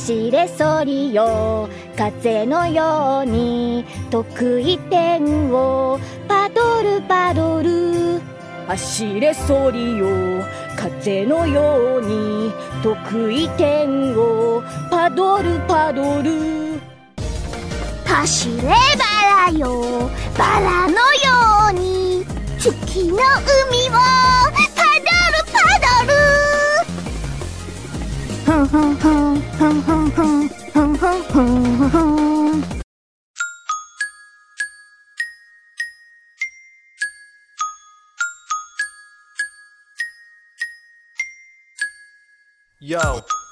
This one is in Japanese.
走れソリよ風のように得意点をパドルパドル。走れソリよ風のように得意点をパドルパドル。 走れバラよバラのように月の海をパドルパドル。ふんふんふんふんふんふんふんふんふんふん。 Yo